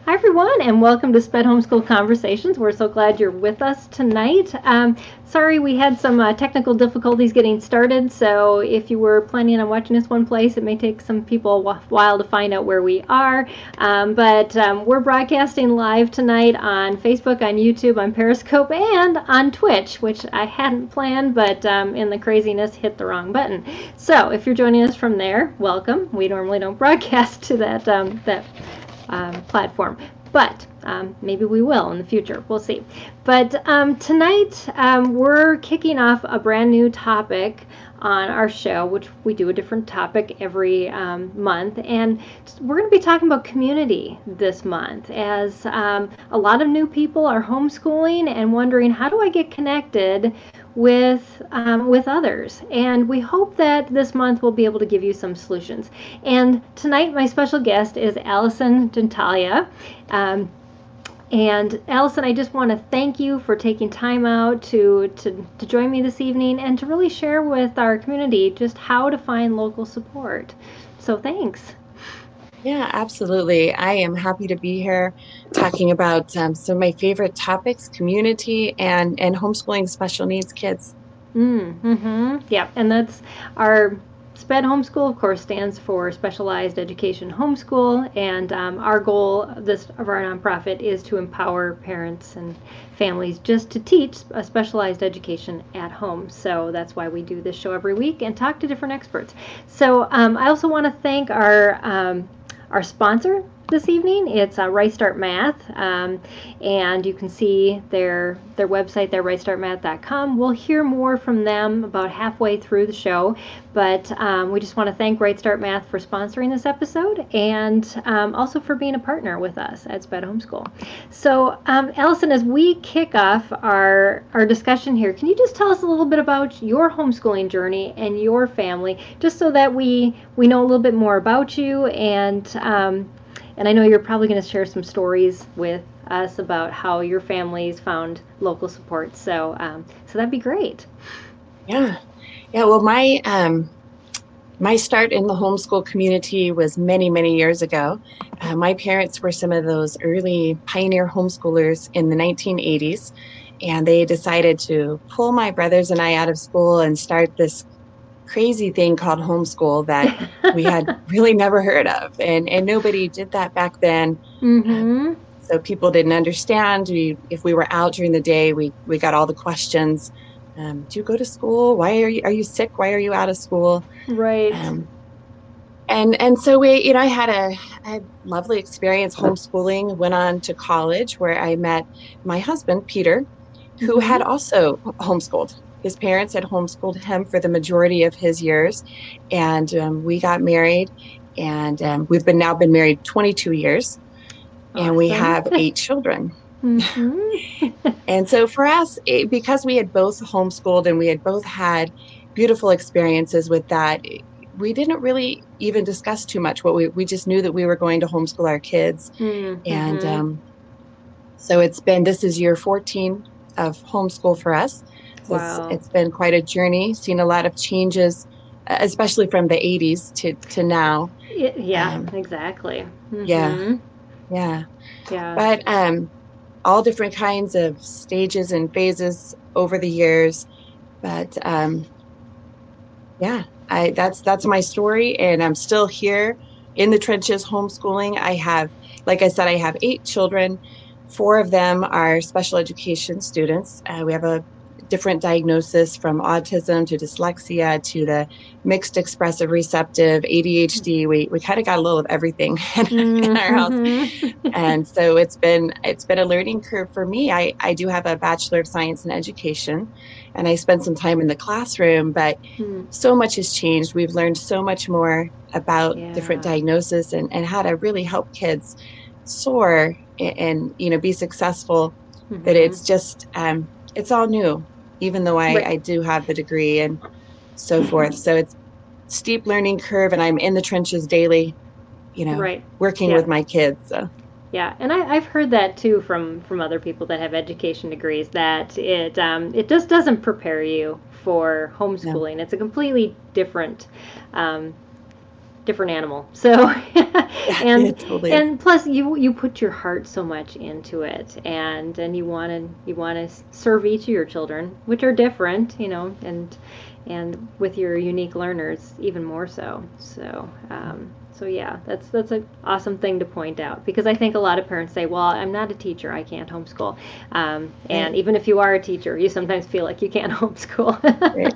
Hi, everyone, and welcome to SPED Homeschool Conversations. We're so glad you're with us tonight. Sorry we had some technical difficulties getting started, so if you were planning on watching this one place, it may take some people a while to find out where we are. But we're broadcasting live tonight on Facebook, on YouTube, on Periscope, and on Twitch, which I hadn't planned, but in the craziness, hit the wrong button. So if you're joining us from there, welcome. We normally don't broadcast to that platform, but maybe we will in the future. We'll see. But tonight we're kicking off a brand new topic on our show, which we do a different topic every month, and we're going to be talking about community this month, as a lot of new people are homeschooling and wondering, how do I get connected with others? And we hope that this month we'll be able to give you some solutions. And tonight my special guest is Allison Gentaglia. And Allison, I just want to thank you for taking time out to join me this evening and to really share with our community just how to find local support. So thanks. Yeah, absolutely. I am happy to be here talking about some of my favorite topics, community and homeschooling special needs kids. Yeah, and that's our SPED Homeschool, of course, stands for Specialized Education Homeschool, and our goal of our nonprofit is to empower parents and families just to teach a specialized education at home. So that's why we do this show every week and talk to different experts. So I also want to thank our sponsor this evening. It's Right Start Math, and you can see their website there, rightstartmath.com. We'll hear more from them about halfway through the show, but we just want to thank Right Start Math for sponsoring this episode, and also for being a partner with us at SPED Homeschool. So Allison, as we kick off our discussion here, can you just tell us a little bit about your homeschooling journey and your family, just so that we know a little bit more about you, and I know you're probably going to share some stories with us about how your families found local support. So that'd be great. Yeah. Well, my start in the homeschool community was many, many years ago. My parents were some of those early pioneer homeschoolers in the 1980s, and they decided to pull my brothers and I out of school and start this crazy thing called homeschool that we had really never heard of, and nobody did that back then. Mm-hmm. So people didn't understand. If we were out during the day, we got all the questions. Do you go to school? Why are you sick? Why are you out of school? Right. And so I had a lovely experience homeschooling. Went on to college where I met my husband Peter, who had also homeschooled. His parents had homeschooled him for the majority of his years, and we got married, and we've now been married 22 years, and we Awesome. have 8 children. Mm-hmm. And so for us, because we had both homeschooled and we had both had beautiful experiences with that, we didn't really even discuss too much. We just knew that we were going to homeschool our kids, and so this is year 14 of homeschool for us. So Wow. it's been quite a journey, seen a lot of changes, especially from the 80s to now. Yeah, exactly. Yeah, Mm-hmm. yeah. Yeah. But all different kinds of stages and phases over the years. But yeah, that's my story, and I'm still here in the trenches homeschooling. Like I said, I have 8 children. 4 of them are special education students. We have a different diagnosis, from autism to dyslexia to the mixed expressive receptive ADHD. We kind of got a little of everything in our house. And so it's been a learning curve for me. I do have a Bachelor of Science in Education, and I spent some time in the classroom, but so much has changed. We've learned so much more about different Yeah. diagnoses and how to really help kids soar and be successful. That it's just it's all new, even though Right. I do have the degree and so forth. So it's steep learning curve, and I'm in the trenches daily, Right. working Yeah. with my kids. So. Yeah, and I've heard that too from other people that have education degrees, that it just doesn't prepare you for No. homeschooling. It's a completely different different animal. So, Yeah, and totally is. and plus you put your heart so much into it, and you want to serve each of your children, which are different, and with your unique learners even more so. So yeah, that's an awesome thing to point out, because I think a lot of parents say, "Well, I'm not a teacher, I can't homeschool," and Right, even if you are a teacher, you sometimes feel like you can't homeschool. right,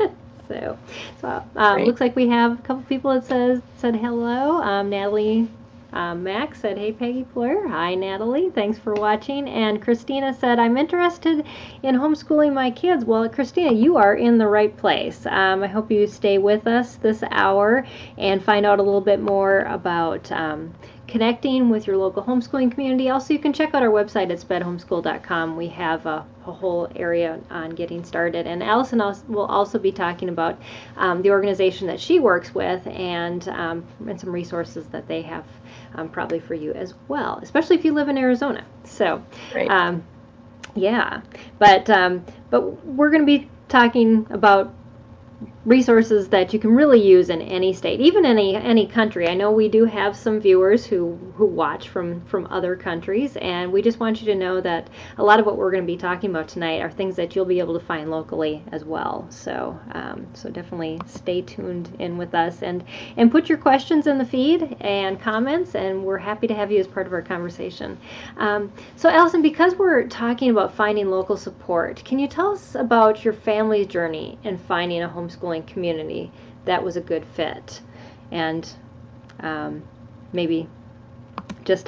So, right. looks like we have a couple people that said hello. Natalie Max said, "Hey Peggy Fleur." Hi Natalie, thanks for watching. And Christina said, "I'm interested in homeschooling my kids." Well, Christina, you are in the right place. I hope you stay with us this hour and find out a little bit more about connecting with your local homeschooling community. Also, you can check out our website at spedhomeschool.com. We have a whole area on getting started. And Allison will also be talking about the organization that she works with, and some resources that they have probably for you as well, especially if you live in Arizona. So, Right. um, yeah, but we're going to be talking about resources that you can really use in any state, even any country. I know we do have some viewers who watch from other countries, and we just want you to know that a lot of what we're going to be talking about tonight are things that you'll be able to find locally as well. So definitely stay tuned in with us, and put your questions in the feed and comments, and we're happy to have you as part of our conversation. So Allison, because we're talking about finding local support, can you tell us about your family's journey in finding a homeschooling community that was a good fit, and um, maybe just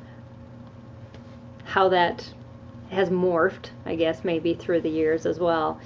how that has morphed, I guess, maybe through the years as well.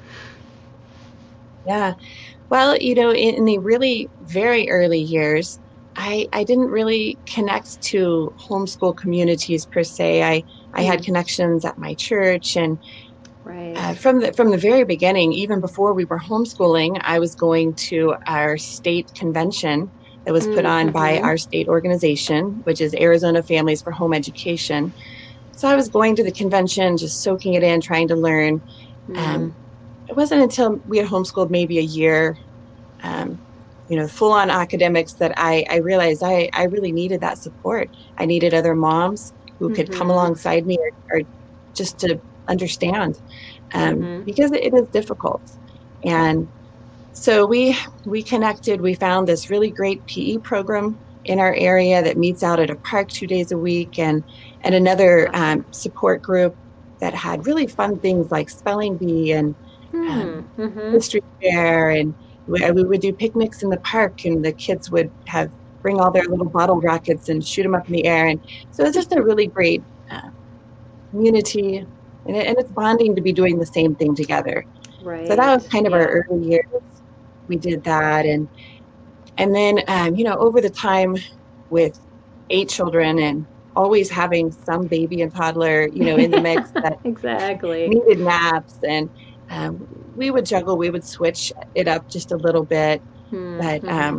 Yeah. Well, in the really very early years, I didn't really connect to homeschool communities per se. I had Hmm. connections at my church, and Right. from the very beginning, even before we were homeschooling, I was going to our state convention that was put on by Mm-hmm. our state organization, which is Arizona Families for Home Education. So I was going to the convention, just soaking it in, trying to learn. Mm. Um, it wasn't until we had homeschooled maybe a year, um, full on academics, that I realized I really needed that support. I needed other moms who could come Mm-hmm. alongside me, or just to understand, Mm-hmm. because it is difficult. And so we connected. We found this really great PE program in our area that meets out at a park 2 days a week, and another Awesome. support group that had really fun things like spelling bee and Mm-hmm. history fair, and we would do picnics in the park, and the kids would have bring all their little bottle rockets and shoot them up in the air. And so it's just a really great community, and it's bonding to be doing the same thing together. So that was Right. kind of Yeah. our early years. We did that, and then over the time, with 8 children and always having some baby and toddler, in the mix, that Exactly. needed naps, and um, we would juggle, we would switch it up just a little bit. But Mm-hmm.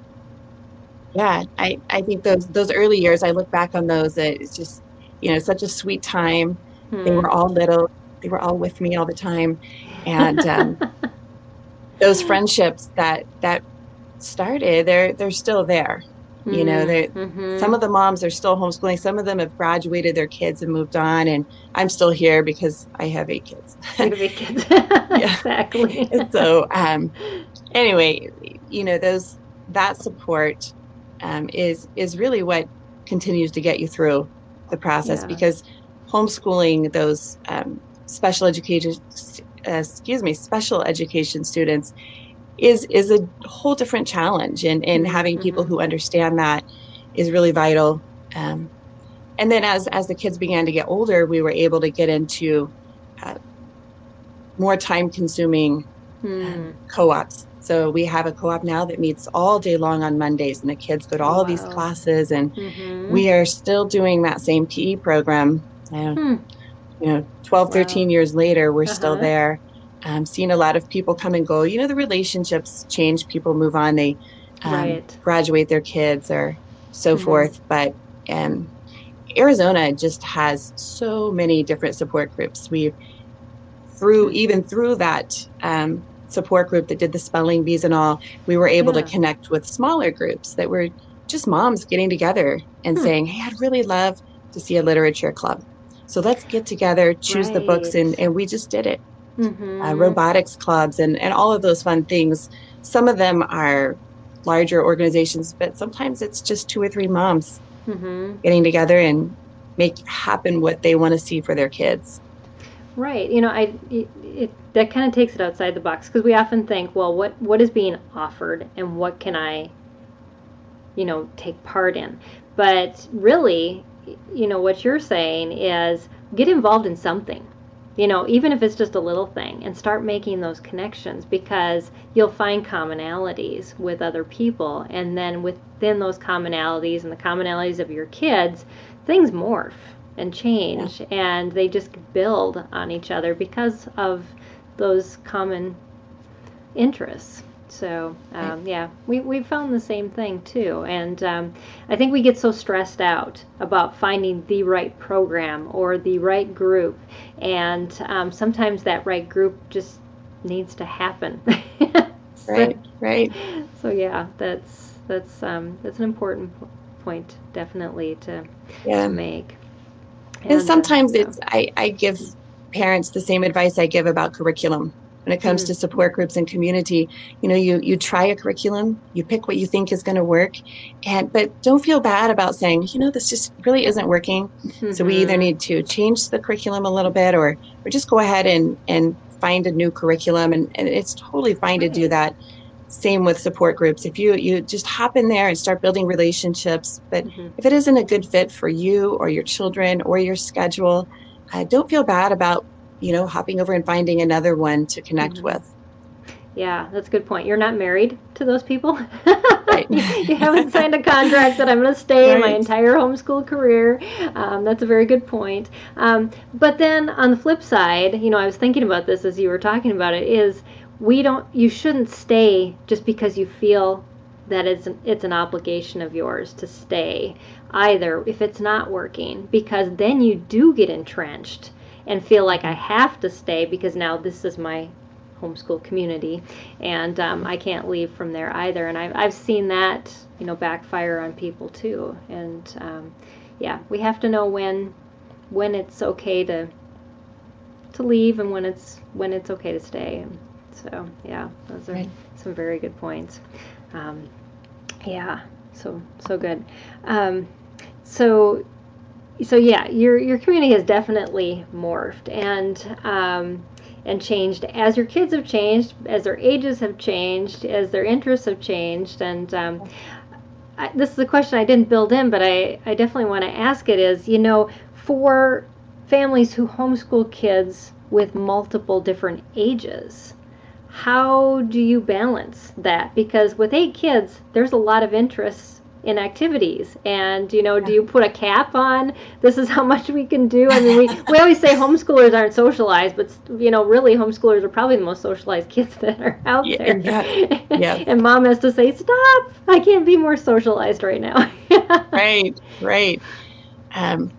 yeah, I think those early years, I look back on those, it's just, such a sweet time. They Hmm. were all little, they were all with me all the time. And those friendships that started, they're still there. They Some Mm-hmm. of the moms are still homeschooling. Some of them have graduated their kids and moved on, and I'm still here because I have 8 kids. You have 8 kids. Yeah. Exactly. And so anyway, those that support is really what continues to get you through the process, Yeah. because homeschooling those special education students is a whole different challenge, and having people Mm-hmm. who understand that is really vital. Um, and then as the kids began to get older, we were able to get into uh, more time consuming Hmm. co-ops. So we have a co-op now that meets all day long on Mondays, and the kids go to Oh all of these wow. classes, and Mm-hmm. we are still doing that same PE program. 12, Wow. 13 years later, we're still Uh-huh. there. Seeing a lot of people come and go. The relationships change, people move on, they Right. graduate their kids, or so Mm-hmm. forth. But um, Arizona just has so many different support groups. We through even through that support group that did the spelling bees and all, we were able to Yeah. connect with smaller groups that were just moms getting together and Hmm. saying, hey, I'd really love to see a literature club. So let's get together, choose the books, Right. and we just did it. Mm-hmm. Robotics clubs and all of those fun things. Some of them are larger organizations, but sometimes it's just two or three moms Mm-hmm. getting together and make happen what they want to see for their kids. Right. That kind of takes it outside the box because we often think, well, what is being offered and what can I, take part in? But really, what you're saying is get involved in something. Even if it's just a little thing, and start making those connections because you'll find commonalities with other people, and then within those commonalities and the commonalities of your kids, things morph and Yeah. change, and they just build on each other because of those common interests. So Right. yeah, we found the same thing too, and I think we get so stressed out about finding the right program or the right group, and sometimes that right group just needs to happen. so, Right. Right. so yeah, that's an important point definitely to Yeah. make, And and sometimes yeah. I give parents the same advice I give about curriculum when it comes Mm, to support groups and community. You try a curriculum, you pick what you think is going to work, but don't feel bad about saying, this just really isn't working. So we either mm-hmm. need to change the curriculum a little bit or just go ahead and find a new curriculum. And it's totally fine to do Right. that. Same with support groups. If you just hop in there and start building relationships, but Mm-hmm. if it isn't a good fit for you or your children or your schedule, don't feel bad about, hopping over and finding another one to connect Mm-hmm. with. Yeah, that's a good point. You're not married to those people. Right. You haven't signed a contract that I'm going to stay my Right. entire homeschool career. That's a very good point. But then on the flip side, I was thinking about this as you were talking about it. Is you shouldn't stay just because you feel that it's an obligation of yours to stay either if it's not working, because then you do get entrenched and feel like I Mhm. have to stay because now this is my homeschool community, and I can't leave from there either. And I've seen that backfire on people too. And yeah, we have to know when it's okay to leave and when it's okay to stay. And so yeah, those are Right. some very good points. Um, yeah, so good. Um, so so yeah, your community has definitely morphed and changed as your kids have changed, as their ages have changed, as their interests have changed. And this is a question I didn't build in, but I definitely want to ask it. Is for families who homeschool kids with multiple different ages, how do you balance that? Because with 8 kids, there's a lot of interests in activities. And, do Yeah. you put a cap on this is how much we can do? I mean, we always say homeschoolers aren't socialized, but, really homeschoolers are probably the most socialized kids that are out Yeah. there. Yeah. Yeah. And mom has to say, stop, I can't be more socialized right now. Right. Right. Um,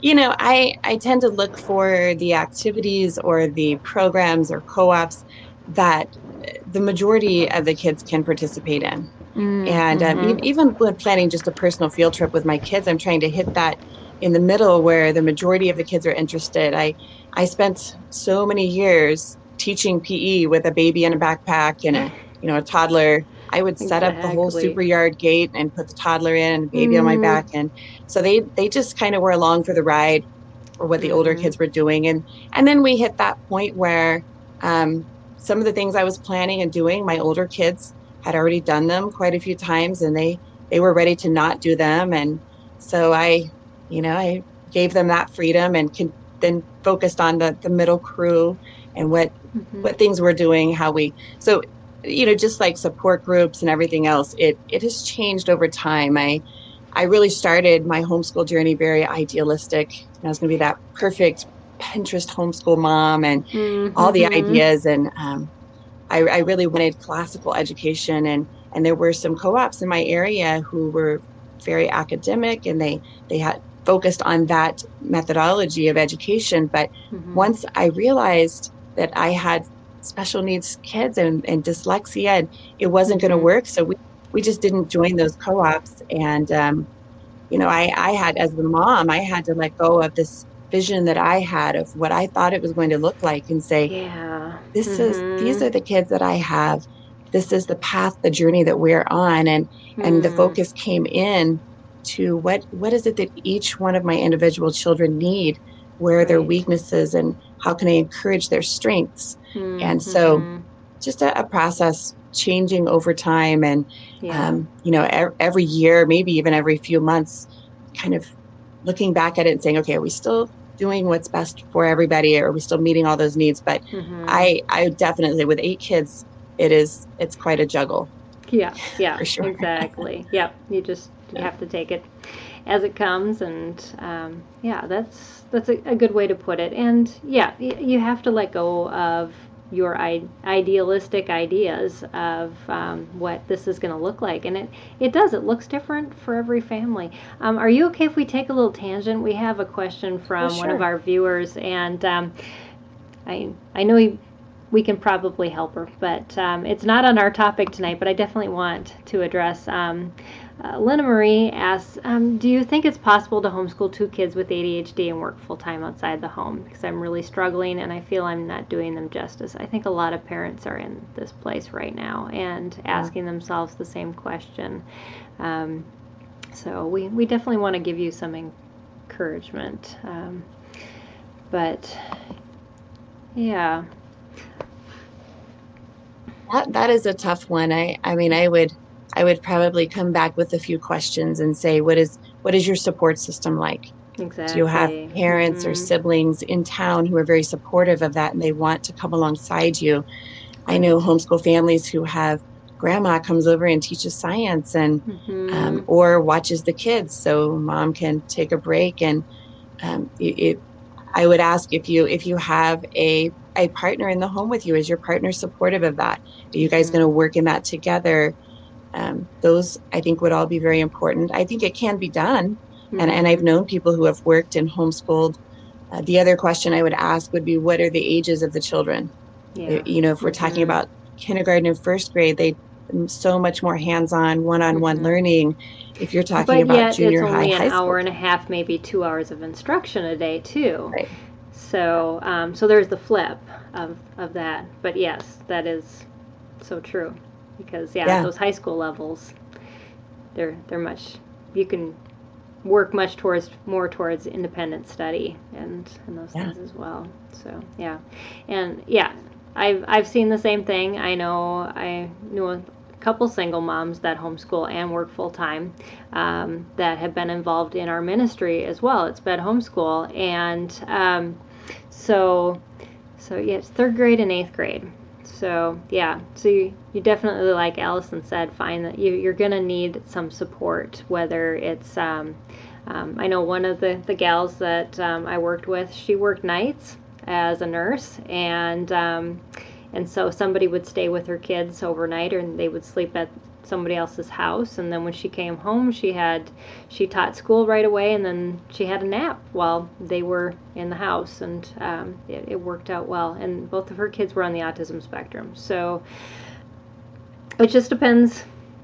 I tend to look for the activities or the programs or co-ops that the majority of the kids can participate in. And Mm-hmm. even when planning just a personal field trip with my kids, I'm trying to hit that in the middle where the majority of the kids are interested. I spent so many years teaching PE with a baby in a backpack and a toddler. I would set up the whole Exactly. super yard gate and put the toddler in and the baby on my Mm. back. And so they just kind of were along for the ride for what the older Mm-hmm. kids were doing. And then we hit that point where um, some of the things I was planning and doing, my older kids had already done them quite a few times and they were ready to not do them. And so I gave them that freedom and then focused on the middle crew and Mm-hmm. what things we're doing, how we so just like support groups and everything else, it has changed over time. I really started my homeschool journey very idealistic. I was going to be that perfect Pinterest homeschool mom and all the Mm-hmm. ideas. And I really wanted classical education. And there were some co-ops in my area who were very academic and they had focused on that methodology of education. But Mm-hmm. once I realized that I had special needs kids and dyslexia, and it wasn't going to Mm-hmm. work. So we just didn't join those co-ops. And I had, as the mom, I had to let go of this vision that I had of what I thought it was going to look like and say, Yeah. these Mm-hmm. are the kids that I have. This is the path, the journey that we're on. And the Mm. focus came in to what is it that each one of my individual children need, where are their Right. weaknesses, and how can I encourage their strengths? And so Mm-hmm. just a process changing over time. And Yeah. every year, maybe even every few months, kind of looking back at it and saying, okay, are we still doing what's best for everybody? Are we still meeting all those needs? But Mm-hmm. I definitely, with 8 kids, it's quite a juggle Yeah. Yeah. for sure. Exactly. Yep. You have to take it as it comes, and yeah, that's a good way to put it. And yeah, you have to let go of your idealistic ideas of what this is going to look like, and it looks different for every family. Are you okay if we take a little tangent? We have a question Oh, from one of sure. our viewers, and I know we can probably help her, but it's not on our topic tonight. But I definitely want to address. Lena Marie asks, do you think it's possible to homeschool 2 kids with ADHD and work full time outside the home? Because I'm really struggling and I feel I'm not doing them justice. I think a lot of parents are in this place right now and Yeah. asking themselves the same question. Um, so we definitely want to give you some encouragement. But yeah. That is a tough one. I mean, I would probably come back with a few questions and say, what is your support system like? Do you have Exactly. parents or Mm-hmm. siblings in town who are very supportive of that and they want to come alongside you? I know Right. homeschool families who have grandma comes over and teaches science and Mm-hmm. or watches the kids so mom can take a break. And I would ask if you have a partner in the home with you. Is your partner supportive of that? Are you guys going Mm-hmm. to work in that together? Those I think would all be very important. I think it can be done, and I've Mm-hmm. known people who have worked and homeschooled. The other question I would ask would be, what are the ages of the children? Yeah. If we're talking Mm-hmm. about kindergarten and first grade, they so much more hands-on, one-on-one Mm-hmm. learning. If you're talking But about yet, it's junior high, only an high hour school, and a half, maybe 2 hours of instruction a day too. right? So, so there's the flip of that. But yes, that is so true, because yeah, at Yeah, those high school levels, they're much you can work much towards independent study and those yeah, things as well. So yeah, and yeah, I've seen the same thing. I knew a couple single moms that homeschool and work full time, that have been involved in our ministry as well. It's been homeschool, and so so yeah, it's third grade and eighth grade. So yeah, so you definitely, like Allison said, find that you're gonna need some support, whether it's I know one of the gals that I worked with, she worked nights as a nurse, and so somebody would stay with her kids overnight, or they would sleep at somebody else's house. And then when she came home, she taught school right away, and then she had a nap while they were in the house, and it worked out well. And both of her kids were on the autism spectrum, so it just depends,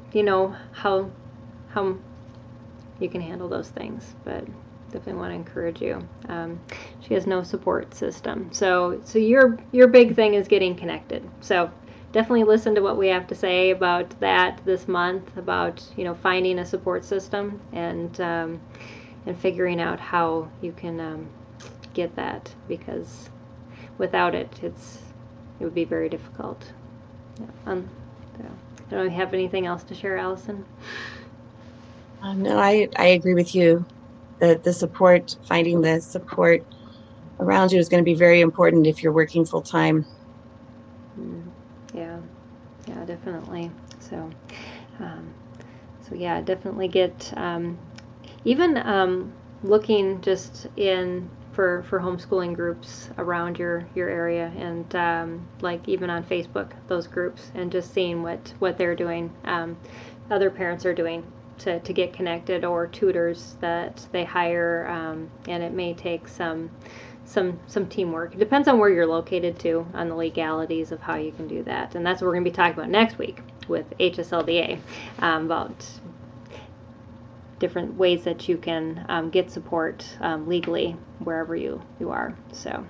how you can handle those things. But definitely want to encourage you. She has no support system, so your big thing is getting connected. So definitely listen to what we have to say about that this month, about finding a support system, and figuring out how you can get that, because without it, it would be very difficult. Yeah. So, I don't have anything else to share, Allison. no, I agree with you. The support, finding the support around you is going to be very important if you're working full time. Mm, yeah, yeah, definitely. So, um, so yeah, definitely get even looking just in for homeschooling groups around your area, and like even on Facebook, those groups, and just seeing what they're doing, other parents are doing, to get connected, or tutors that they hire, and it may take some teamwork. It depends on where you're located too, on the legalities of how you can do that, and that's what we're going to be talking about next week with HSLDA, about different ways that you can get support legally wherever you are. So,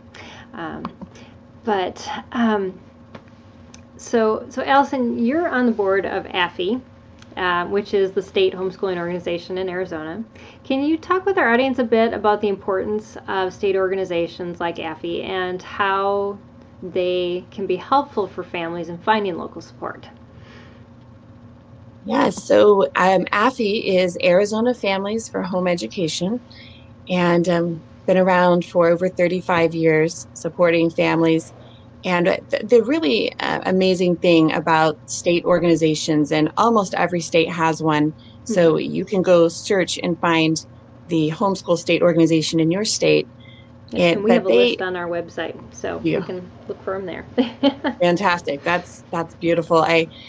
so Allison, you're on the board of AFI, which is the state homeschooling organization in Arizona. Can you talk with our audience a bit about the importance of state organizations like AFI and how they can be helpful for families in finding local support? Yeah, so AFI is Arizona Families for Home Education, and been around for over 35 years supporting families. And the really amazing thing about state organizations, and almost every state has one, so you can go search and find the homeschool state organization in your state. And we have a list on our website, so you can look for them there. Fantastic. That's beautiful.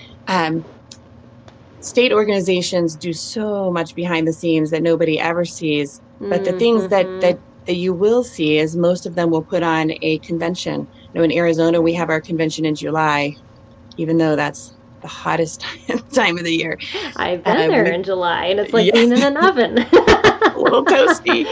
State organizations do so much behind the scenes that nobody ever sees. But the things that you will see is most of them will put on a convention. In Arizona, we have our convention in July, even though that's the hottest time of the year. I've been there in July, and it's like being in an oven. A little toasty.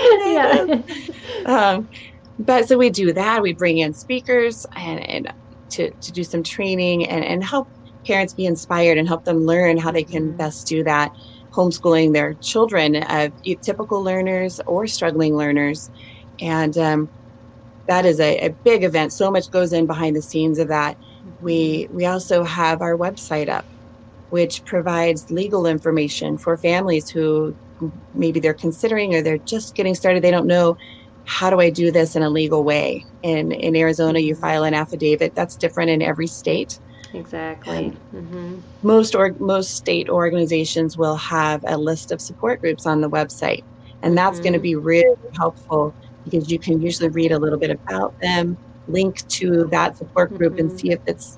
Yeah. But so we do that. We bring in speakers and to do some training and help parents be inspired and help them learn how they can best do that, homeschooling their children, typical learners or struggling learners. And that is a big event. So much goes in behind the scenes of that. We also have our website up, which provides legal information for families who maybe they're considering or they're just getting started. They don't know, how do I do this in a legal way? In Arizona, you file an affidavit. That's different in every state. Exactly. Most state organizations will have a list of support groups on the website, and that's going to be really helpful because you can usually read a little bit about them, link to that support group, and see if it's,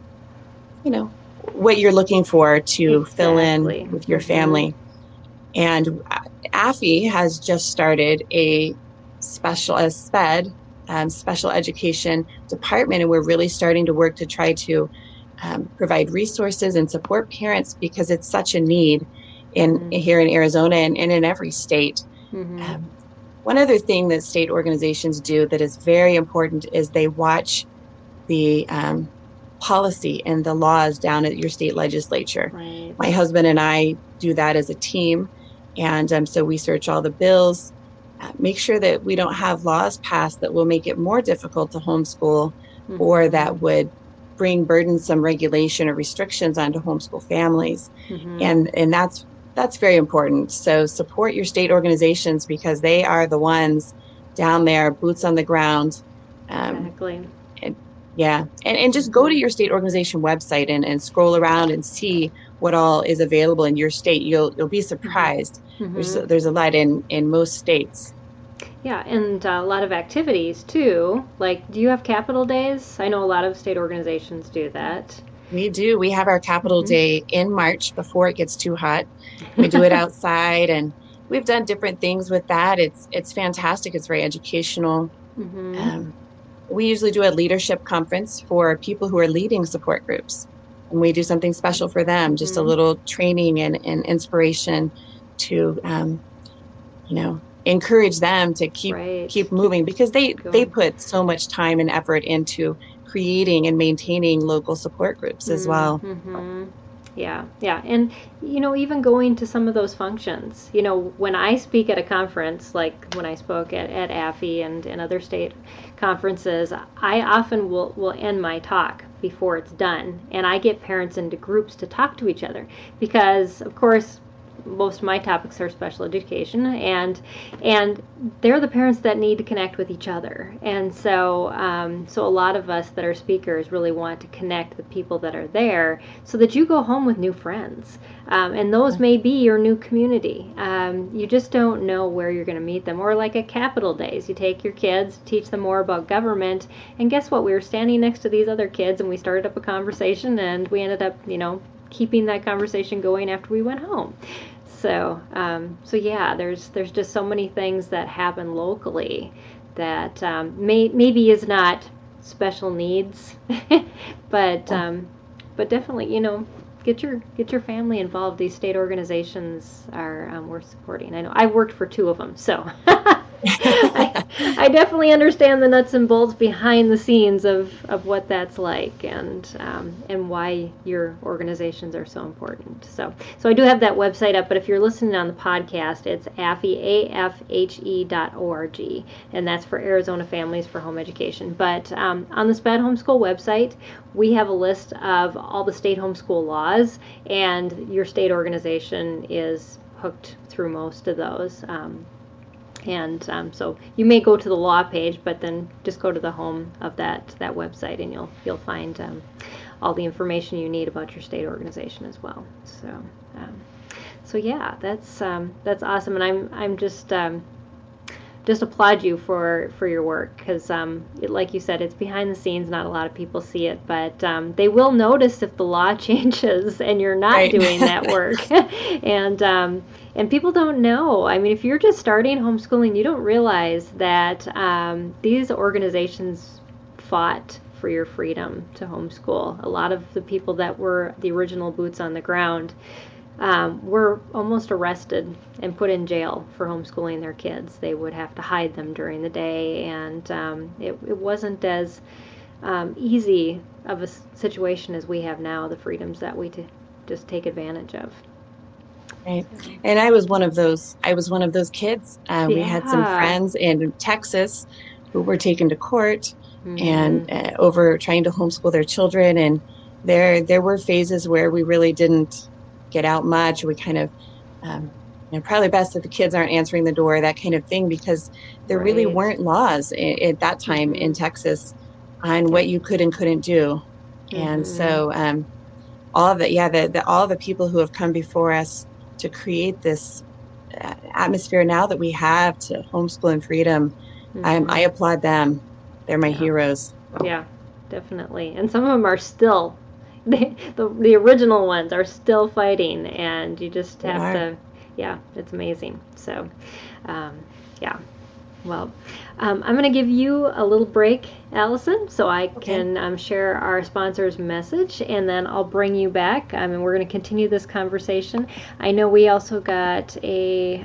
what you're looking for to fill in with your family. And AFI has just started a special education department, and we're really starting to work to try to provide resources and support parents because it's such a need here in Arizona and in every state. One other thing that state organizations do that is very important is they watch the policy and the laws down at your state legislature. Right. My husband and I do that as a team, and so we search all the bills, make sure that we don't have laws passed that will make it more difficult to homeschool or that would bring burdensome regulation or restrictions onto homeschool families. And that's very important. So support your state organizations because they are the ones down there, boots on the ground. Exactly. And just go to your state organization website and scroll around and see what all is available in your state. You'll be surprised. There's a lot in most states. Yeah, and a lot of activities too. Like, do you have Capital Days? I know a lot of state organizations do that. We do. We have our Capital Day in March before it gets too hot. We do it outside, and we've done different things with that. It's fantastic. It's very educational. We usually do a leadership conference for people who are leading support groups, and we do something special for them, just a little training and inspiration to, encourage them to keep moving because they put so much time and effort into creating and maintaining local support groups as well. Yeah. And, even going to some of those functions, when I speak at a conference, like when I spoke at AFI and other state conferences, I often will end my talk before it's done. And I get parents into groups to talk to each other because, of course, most of my topics are special education, and they're the parents that need to connect with each other. And so a lot of us that are speakers really want to connect the people that are there so that you go home with new friends. And those may be your new community. You just don't know where you're going to meet them. Or like at Capital Days, you take your kids, teach them more about government, and guess what? We were standing next to these other kids, and we started up a conversation, and we ended up, keeping that conversation going after we went home. So yeah, there's just so many things that happen locally that maybe is not special needs, but Yeah. definitely, get your family involved. These state organizations are worth supporting. I know I've worked for two of them, so I definitely understand the nuts and bolts behind the scenes of what that's like, and why your organizations are so important. So I do have that website up, but if you're listening on the podcast, it's AFHE.org, and that's for Arizona Families for Home Education. But on the SPED Homeschool website, we have a list of all the state homeschool laws, and your state organization is hooked through most of those. And so you may go to the law page, but then just go to the home of that website, and you'll find all the information you need about your state organization as well. So yeah, that's awesome, and I'm just applaud you for your work, because like you said, it's behind the scenes. Not a lot of people see it, but they will notice if the law changes and you're not Right. doing that work. And people don't know. I mean, if you're just starting homeschooling, you don't realize that these organizations fought for your freedom to homeschool. A lot of the people that were the original boots on the ground were almost arrested and put in jail for homeschooling their kids. They would have to hide them during the day, and it wasn't as easy of a situation as we have now, the freedoms that we just take advantage of. Right. And I was one of those. I was one of those kids. We had some Yeah. friends in Texas who were taken to court and Mm-hmm. over trying to homeschool their children. And there were phases where we really didn't get out much. We kind of, um, probably best that the kids aren't answering the door, that kind of thing, because there really Right. weren't laws at that time in Mm-hmm. Texas on Yep. what you could and couldn't do. And Mm-hmm. so all the yeah the all the people who have come before us to create this atmosphere now that we have to homeschool and freedom, I Mm-hmm. applaud them. They're my Yeah. heroes. Yeah. Definitely. And some of them are still the original ones are still fighting, and you just They have are. to. Yeah, it's amazing. So um, yeah. Well, I'm going to give you a little break, Allison, so I Okay. can share our sponsor's message, and then I'll bring you back, and we're going to continue this conversation. I know we also got a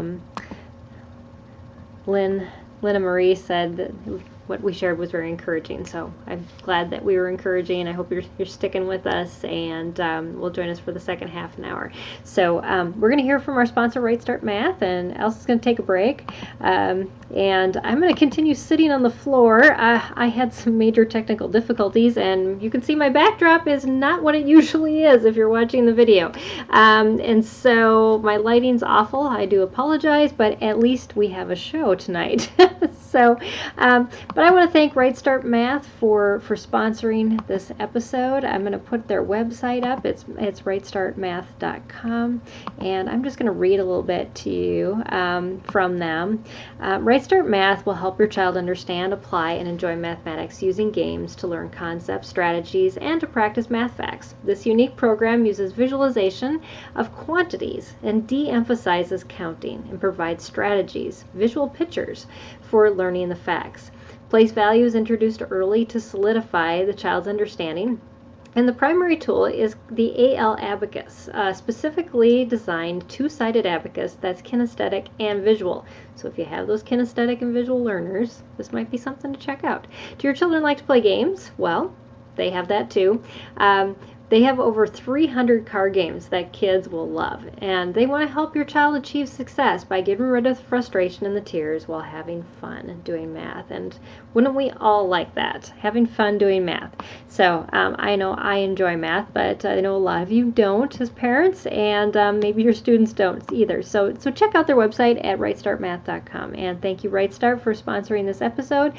Lynn and Marie said that what we shared was very encouraging. So I'm glad that we were encouraging. I hope you're sticking with us, and will join us for the second half an hour. So we're going to hear from our sponsor, Right Start Math, and Elsa's going to take a break. And I'm going to continue sitting on the floor. I had some major technical difficulties, and you can see my backdrop is not what it usually is if you're watching the video. And so my lighting's awful. I do apologize, but at least we have a show tonight. So, but I want to thank Right Start Math for sponsoring this episode. I'm going to put their website up. It's rightstartmath.com, and I'm just going to read a little bit to you from them. Right Start Math will help your child understand, apply, and enjoy mathematics using games to learn concepts, strategies, and to practice math facts. This unique program uses visualization of quantities and de-emphasizes counting, and provides strategies, visual pictures for learning the facts. Place value is introduced early to solidify the child's understanding. And the primary tool is the AL Abacus, specifically designed two-sided abacus that's kinesthetic and visual. So if you have those kinesthetic and visual learners, this might be something to check out. Do your children like to play games? Well, they have that too. They have over 300 card games that kids will love, and they want to help your child achieve success by getting rid of the frustration and the tears while having fun doing math. And wouldn't we all like that? Having fun doing math. So I know I enjoy math, but I know a lot of you don't as parents, and maybe your students don't either. So check out their website at rightstartmath.com. And thank you, Right Start, for sponsoring this episode.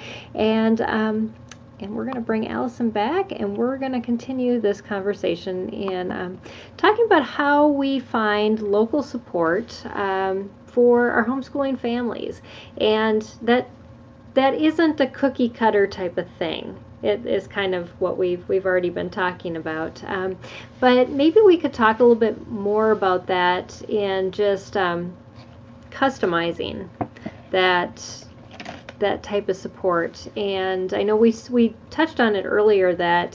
And we're going to bring Allison back, and we're going to continue this conversation in talking about how we find local support for our homeschooling families. And that isn't a cookie cutter type of thing. it is kind of what we've already been talking about. But maybe we could talk a little bit more about that and just customizing that type of support. And I know we touched on it earlier that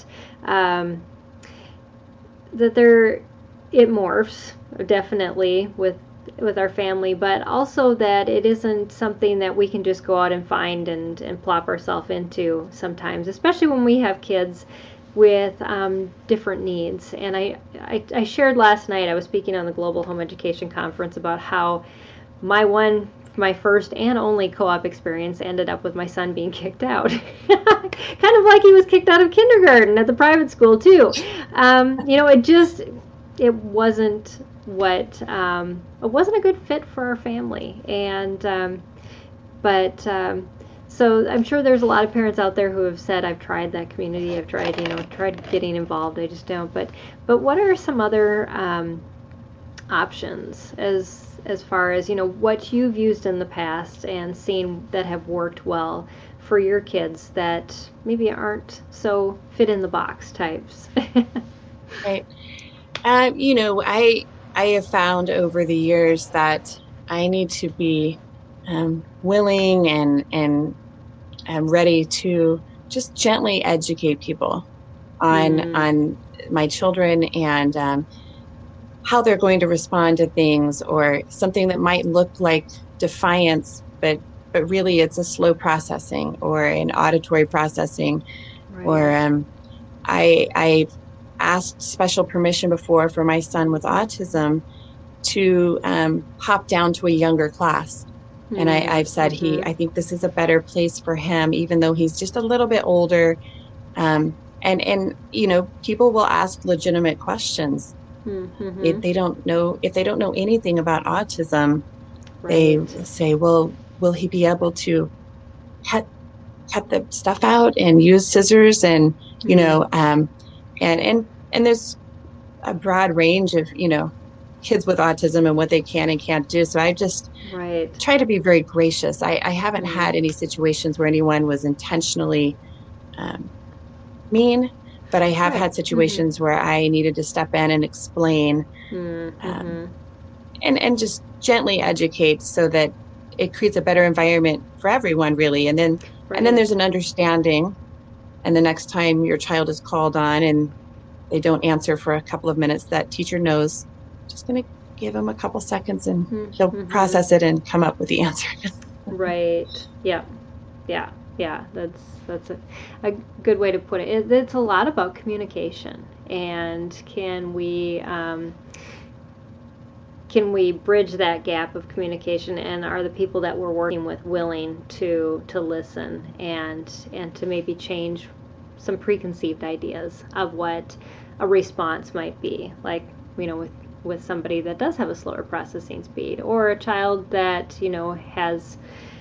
that there it morphs definitely with our family, but also that it isn't something that we can just go out and find and plop ourselves into sometimes, especially when we have kids with different needs. And I shared last night, I was speaking on the Global Home Education Conference about how my first and only co-op experience ended up with my son being kicked out. Kind of like he was kicked out of kindergarten at the private school too. It wasn't it wasn't a good fit for our family. So I'm sure there's a lot of parents out there who have said, I've tried that community, I've tried getting involved, I just don't. But what are some other options as far as what you've used in the past and seen that have worked well for your kids that maybe aren't so fit in the box types? Right. I have found over the years that I need to be willing and ready to just gently educate people on my children and how they're going to respond to things, or something that might look like defiance, but really it's a slow processing or an auditory processing. Right. Or I've asked special permission before for my son with autism to hop down to a younger class. And I've said I think this is a better place for him, even though he's just a little bit older. And people will ask legitimate questions. If they don't know anything about autism, right, they say, well, will he be able to cut the stuff out and use scissors? And and there's a broad range of kids with autism and what they can and can't do. So I just try to be very gracious. I haven't had any situations where anyone was intentionally mean, but I have had situations where I needed to step in and explain and just gently educate so that it creates a better environment for everyone, really. And then there's an understanding. And the next time your child is called on and they don't answer for a couple of minutes, that teacher knows, just going to give them a couple seconds and they'll process it and come up with the answer. Right. Yeah. That's a good way to put it. It's a lot about communication, and can we bridge that gap of communication, and are the people that we're working with willing to listen and to maybe change some preconceived ideas of what a response might be, like with somebody that does have a slower processing speed, or a child that has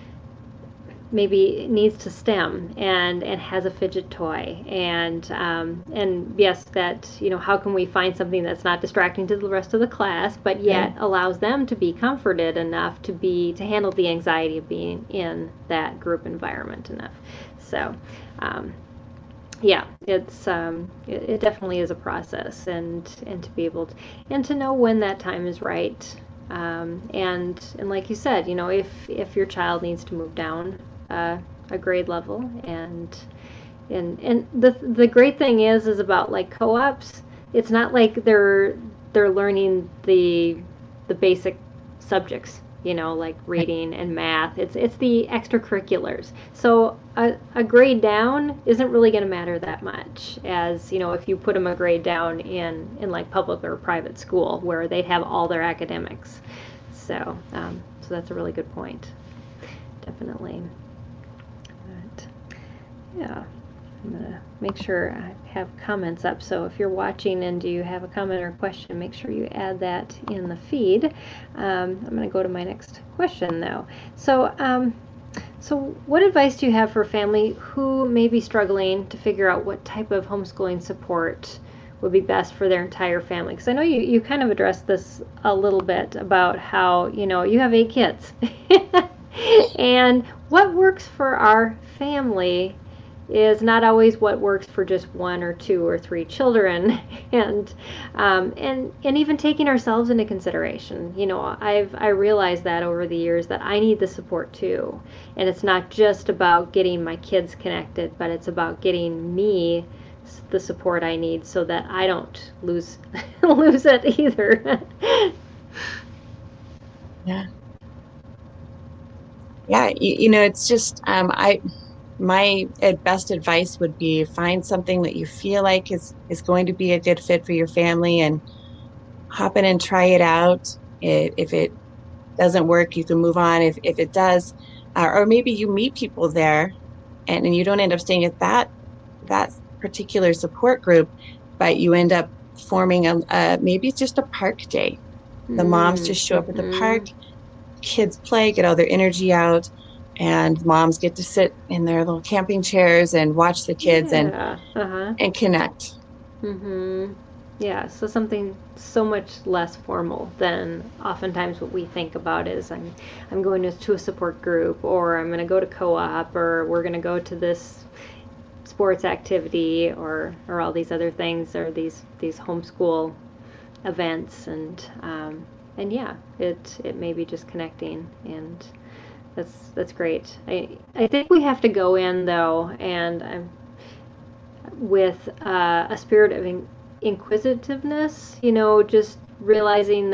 maybe needs to stem and has a fidget toy, and yes, that how can we find something that's not distracting to the rest of the class, but yet allows them to be comforted enough to handle the anxiety of being in that group environment enough. So it definitely is a process, and to be able to, and to know when that time is right. And like you said, if your child needs to move down a grade level, and the great thing is about like co-ops, it's not like they're learning the basic subjects, like reading and math. It's the extracurriculars. So a grade down isn't really going to matter that much as if you put them a grade down in like public or private school where they'd have all their academics. So that's a really good point. Definitely. But, yeah, I'm going to make sure I have comments up. So if you're watching and you have a comment or question, make sure you add that in the feed. I'm going to go to my next question, though. So what advice do you have for a family who may be struggling to figure out what type of homeschooling support would be best for their entire family? Because I know you kind of addressed this a little bit about how, you have 8 kids. And what works for our family is not always what works for just one or two or three children, and and even taking ourselves into consideration. I realized that over the years that I need the support too, and it's not just about getting my kids connected, but it's about getting me the support I need so that I don't lose lose it either. Yeah. Yeah, it's just my best advice would be find something that you feel like is going to be a good fit for your family and hop in and try it out. If it doesn't work, you can move on. If it does, or maybe you meet people there, and you don't end up staying at that particular support group, but you end up forming a maybe it's just a park day. The moms just show up at the park, Mm-hmm. kids play, get all their energy out, and moms get to sit in their little camping chairs and watch the kids Yeah. Uh-huh. and connect. Mm-hmm. Yeah, so something so much less formal than oftentimes what we think about is I'm going to a support group, or I'm going to go to co-op, or we're going to go to this sports activity, or all these other things, or these homeschool events, and yeah, it may be just connecting, and that's great. I think we have to go in though, and I'm with a spirit of inquisitiveness, just realizing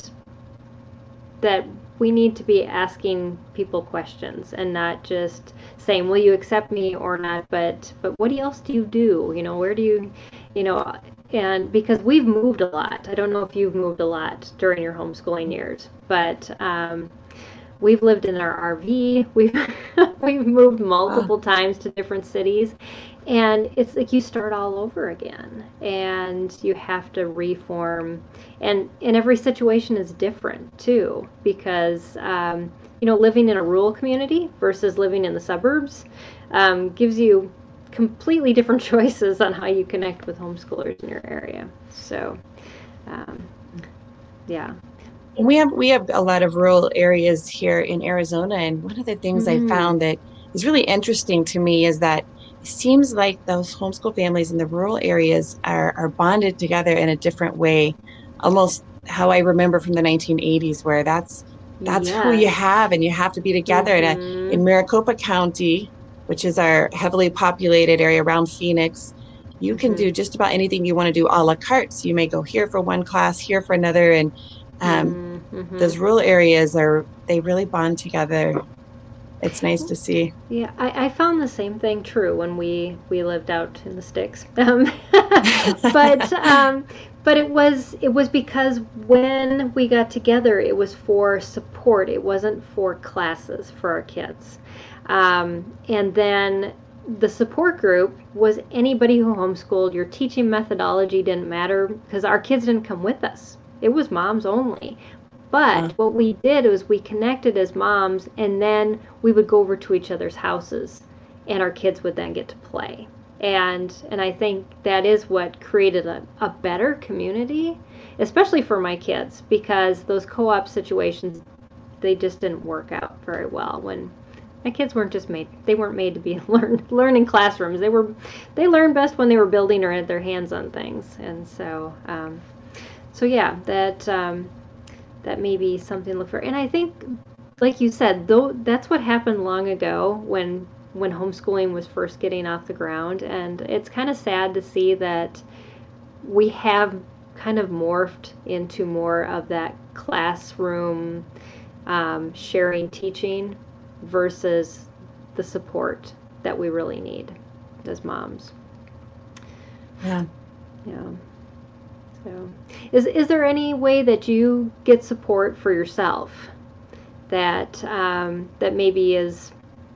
that we need to be asking people questions and not just saying, will you accept me or not, but what else do you do? Where do you know and because we've moved a lot. I don't know if you've moved a lot during your homeschooling years, but we've lived in our RV. We've moved Ah, multiple times to different cities, and it's like you start all over again, and you have to reform. And every situation is different too, because living in a rural community versus living in the suburbs gives you completely different choices on how you connect with homeschoolers in your area. So, um, yeah. and we have a lot of rural areas here in Arizona, and one of the things I Mm-hmm. found that is really interesting to me is that it seems like those homeschool families in the rural areas are bonded together in a different way, almost how I remember from the 1980s, where that's who you Yes. have, and you have to be together Mm-hmm. in Maricopa County, which is our heavily populated area around Phoenix. You can Mm-hmm. do just about anything you want to do a la carte. So you may go here for one class, here for another, and um, Mm-hmm. those rural areas they really bond together. It's nice to see. Yeah, I found the same thing true when we lived out in the sticks. But but it was because when we got together, it was for support. It wasn't for classes for our kids. And then the support group was anybody who homeschooled. Your teaching methodology didn't matter because our kids didn't come with us. It was moms only. Uh, But what we did was we connected as moms, and then we would go over to each other's houses, and our kids would then get to play. And I think that is what created a better community, especially for my kids, because those co-op situations, they just didn't work out very well when my kids weren't made to be learning classrooms. They learned best when they were building or had their hands on things. And so yeah, that may be something to look for. And I think, like you said, though, that's what happened long ago when homeschooling was first getting off the ground. And it's kind of sad to see that we have kind of morphed into more of that classroom sharing teaching versus the support that we really need as moms. yeah. Yeah. So, is there any way that you get support for yourself that maybe is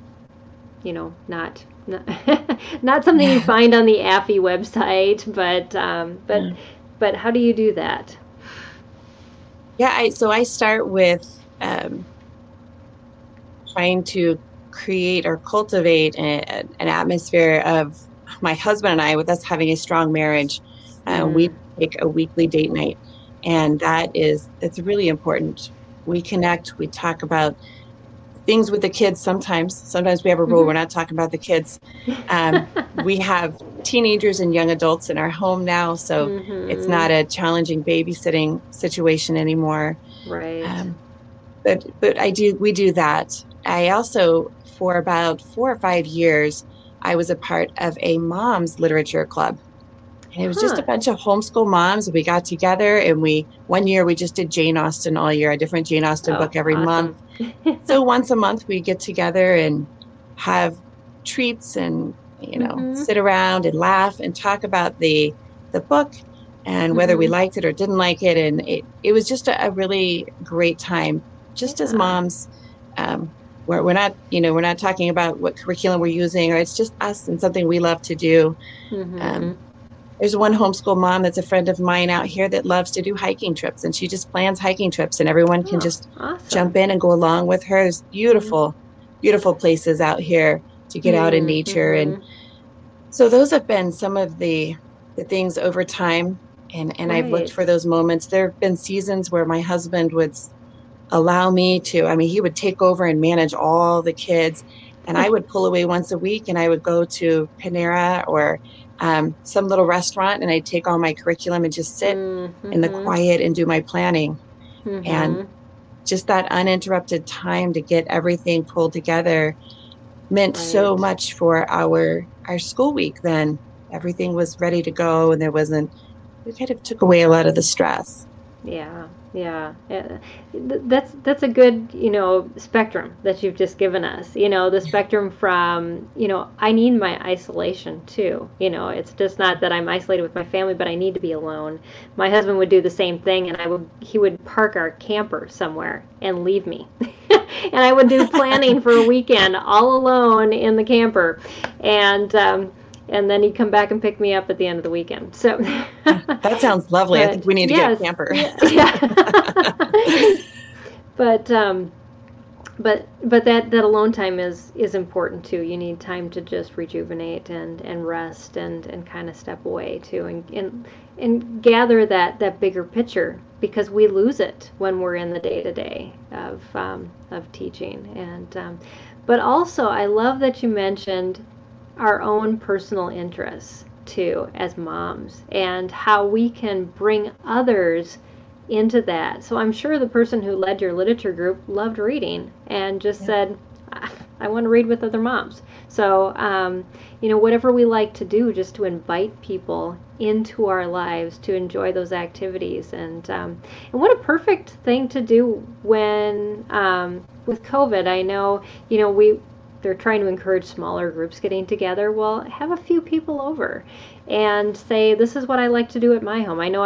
not something you find on the AFI website, Yeah. but how do you do that? Yeah, so I start with um, trying to create or cultivate an atmosphere of my husband and I, with us having a strong marriage. We Mm, take a weekly date night, and it's really important. We connect, we talk about things with the kids sometimes. Sometimes we have a rule, we're not talking about the kids. We have teenagers and young adults in our home now, so it's Mm-hmm. not a challenging babysitting situation anymore. Right. Um, but we do that. I also, for about 4 or 5 years, I was a part of a mom's literature club. And it was just a Huh. bunch of homeschool moms. We got together and one year we just did Jane Austen all year, a different Jane Austen Oh, book every month. awesome. So once a month we get together and have treats and, Mm-hmm. sit around and laugh and talk about the book and whether we Mm-hmm. liked it or didn't like it. And it was just a really great time, just as Yeah. moms. Um, we're not, we're not talking about what curriculum we're using, or it's just us and something we love to do. Mm-hmm. Um, there's one homeschool mom that's a friend of mine out here that loves to do hiking trips, and she just plans hiking trips, and everyone can Oh, just awesome. jump in and go along with her. There's Mm-hmm. beautiful, beautiful places out here to get out in nature. And Mm-hmm. so those have been some of the things over time. And I've looked Right. for those moments. There have been seasons where my husband would allow me to, I mean, he would take over and manage all the kids. And I would pull away once a week and I would go to Panera or some little restaurant, and I'd take all my curriculum and just sit in the Mm-hmm. quiet and do my planning. And Mm-hmm. just that uninterrupted time to get everything pulled together meant so Right. much for our school week. Then everything was ready to go and there wasn't, it kind of took away a lot of the stress. Yeah, yeah. That's a good, spectrum that you've just given us. The spectrum from, I need my isolation too. It's just not that I'm isolated with my family, but I need to be alone. My husband would do the same thing, and he would park our camper somewhere and leave me. And I would do planning for a weekend all alone in the camper. And then he'd come back and pick me up at the end of the weekend. So, That sounds lovely. I think but we need to get a yes, camper. yeah, yeah. but that alone time is important too. You need time to just rejuvenate and rest and kind of step away too and gather that bigger picture, because we lose it when we're in the day to day of teaching. And but also I love that you mentioned our own personal interests too as moms, and how we can bring others into that. So I'm sure the person who led your literature group loved reading and just Yeah. said, I want to read with other moms. So, whatever we like to do, just to invite people into our lives to enjoy those activities. And what a perfect thing to do when, with COVID. I know, they're trying to encourage smaller groups getting together. Well, have a few people over and say, this is what I like to do at my home. I know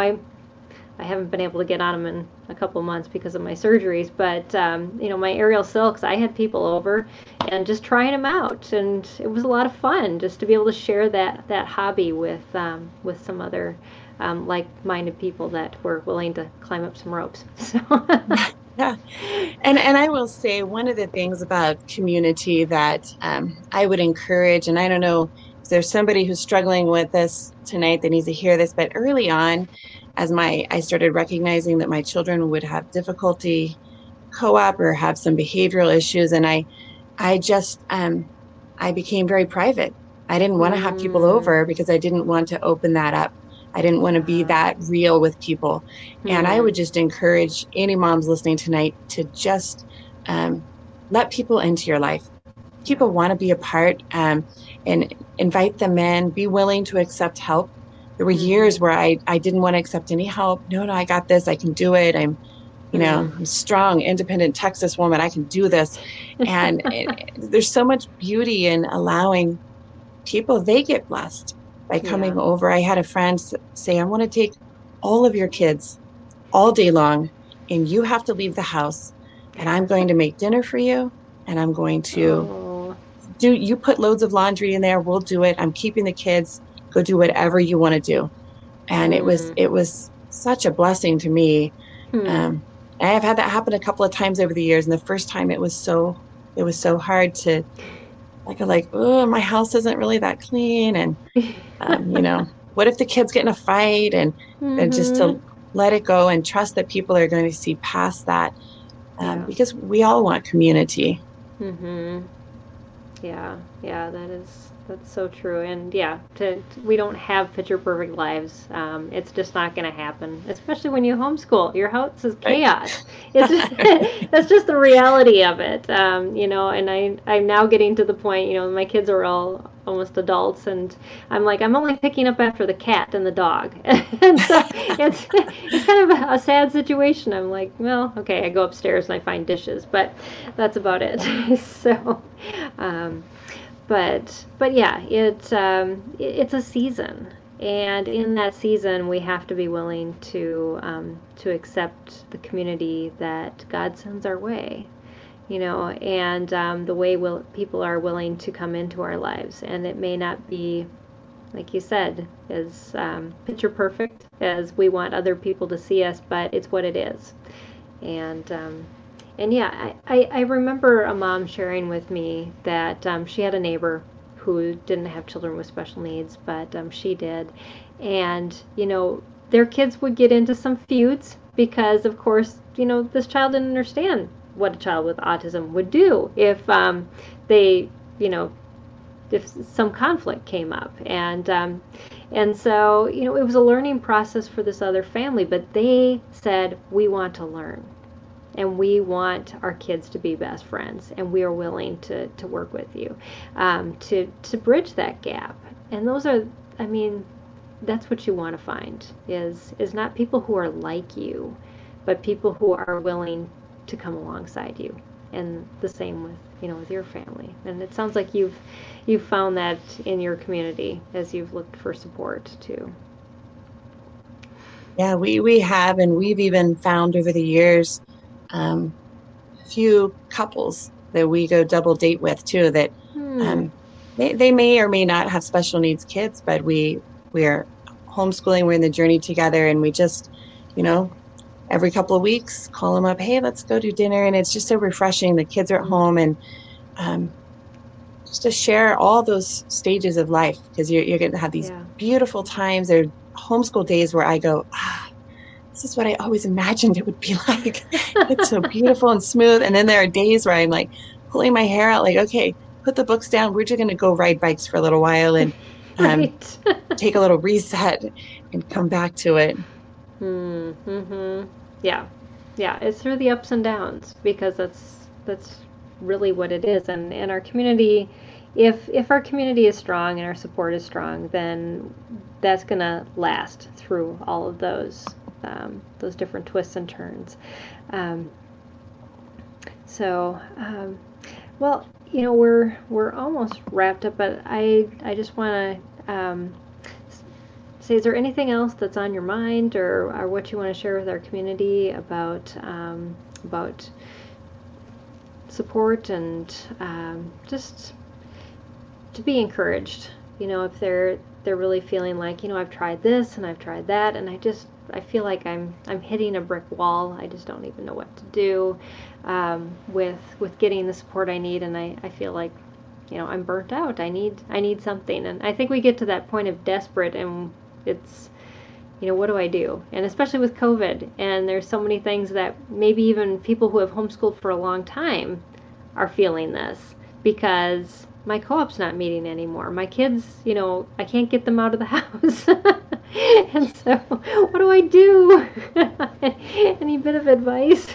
I haven't been able to get on them in a couple months because of my surgeries, but my aerial silks, I had people over and just trying them out, and it was a lot of fun just to be able to share that hobby with some other like-minded people that were willing to climb up some ropes. So. Yeah. And I will say one of the things about community that I would encourage, and I don't know if there's somebody who's struggling with this tonight that needs to hear this, but early on, as I started recognizing that my children would have difficulty co-op or have some behavioral issues, and I just I became very private. I didn't want to have people Mm, over because I didn't want to open that up. I didn't want to be uh, that real with people. And I hmm, would just encourage any moms listening tonight to just um, let people into your life. yeah. People want to be a part, and invite them in, be willing to accept help. There were Mm-hmm. years where I didn't want to accept any help. No, no, I got this. I can do it. Hmm. I'm a strong, independent Texas woman. I can do this. And there's so much beauty in allowing people, they get blessed by Yeah. coming over. I had a friend say, I want to take all of your kids all day long, and you have to leave the house, and I'm going to make dinner for you, and I'm going to Oh. you put loads of laundry in there. We'll do it. I'm keeping the kids. Go do whatever you want to do. And Hmm. it was such a blessing to me. Hmm. Um, I have had that happen a couple of times over the years. And the first time it was so hard to oh, my house isn't really that clean. And, what if the kids get in a fight, and just Mm-hmm. to let it go and trust that people are going to see past that. Yeah. Because we all want community. Mhm. Yeah, yeah, that's so true. And yeah, we don't have picture perfect lives. It's just not going to happen, especially when you homeschool. Your house is Right. chaos. It's that's just the reality of it. And I'm now getting to the point. My kids are all almost adults, and I'm like, I'm only picking up after the cat and the dog, and so it's kind of a sad situation. I'm like, well, okay, I go upstairs and I find dishes, but that's about it. So. Um, but yeah, it's a season, and in that season, we have to be willing to accept the community that God sends our way, and the way people are willing to come into our lives, and it may not be, like you said, as picture perfect as we want other people to see us, but it's what it is, and yeah, I remember a mom sharing with me that she had a neighbor who didn't have children with special needs, but she did. And, their kids would get into some feuds because, of course, this child didn't understand what a child with autism would do if they, you know, if some conflict came up. And so, it was a learning process for this other family, but they said, we want to learn and we want our kids to be best friends, and we are willing to work with you to bridge that gap. And those are, I mean, that's what you want to find is not people who are like you, but people who are willing to come alongside you. And the same with with your family. And it sounds like you've found that in your community as you've looked for support too. Yeah, we have, and we've even found over the years um, a few couples that we go double date with too. That Hmm. um, they may or may not have special needs kids, but we're homeschooling. We're in the journey together, and we just, you know, every couple of weeks call them up. Hey, let's go do dinner, and it's just so refreshing. The kids are at Mm. home, and um, just to share all those stages of life because you're going to have these Yeah. beautiful times. There are homeschool days where I go, this is what I always imagined it would be like. It's so beautiful and smooth. And then there are days where I'm like pulling my hair out, like, okay, put the books down. We're just going to go ride bikes for a little while and um, Right. take a little reset and come back to it. Mm-hmm. Yeah. Yeah. It's through the ups and downs because that's really what it is. And our community, if our community is strong and our support is strong, then that's gonna last through all of those different twists and turns. Um, so, well, we're almost wrapped up, but I just want to say, is there anything else that's on your mind, or what you want to share with our community about support and just to be encouraged? If they're really feeling like, I've tried this and I've tried that, and I feel like I'm hitting a brick wall. I just don't even know what to do with getting the support I need, and I feel like I'm burnt out. I need something, and I think we get to that point of desperate, and it's what do I do? And especially with COVID, and there's so many things that maybe even people who have homeschooled for a long time are feeling this because my co-op's not meeting anymore. My kids, I can't get them out of the house. And so, what do I do? Any bit of advice?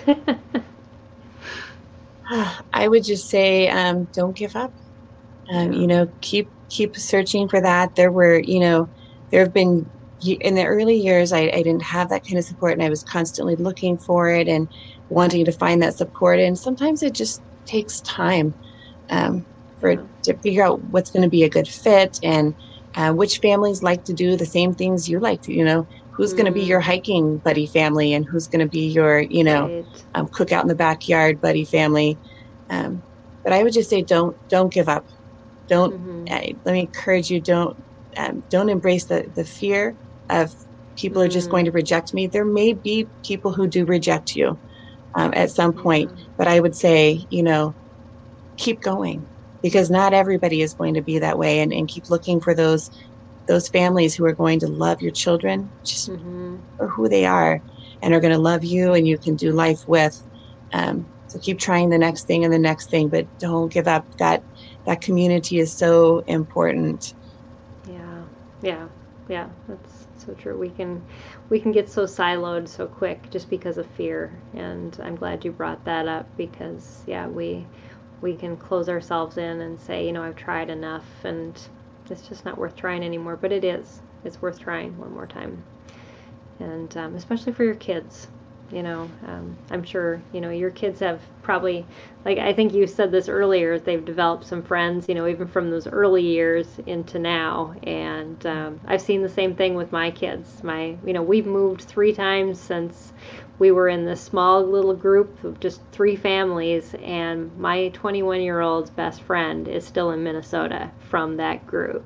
I would just say, don't give up. Yeah. Keep searching for that. There have been in the early years, I didn't have that kind of support, and I was constantly looking for it and wanting to find that support. And sometimes it just takes time um, for Yeah. to figure out what's going to be a good fit and which families like to do the same things you like to. Who's going to be Mm, your hiking buddy family, and who's going to be your right. cook out in the backyard buddy family. Um, but I would just say don't give up. Don't Mm-hmm. let me encourage you. Don't embrace the fear of people are just going Mm, to reject me. There may be people who do reject you at some yeah. point, but I would say keep going because not everybody is going to be that way, and keep looking for those families who are going to love your children just Mm-hmm. for who they are and are going to love you and you can do life with. So keep trying the next thing and the next thing, but don't give up. That community is so important. Yeah, yeah, yeah. That's so true. We can get so siloed so quick just because of fear, and I'm glad you brought that up because yeah, we can close ourselves in and say, I've tried enough, and it's just not worth trying anymore. But it is. It's worth trying one more time, and especially for your kids. I'm sure your kids have probably, like I think you said this earlier, they've developed some friends, even from those early years into now, and I've seen the same thing with my kids. We've moved 3 times since we were in this small little group of just 3 families, and my 21-year-old's best friend is still in Minnesota from that group,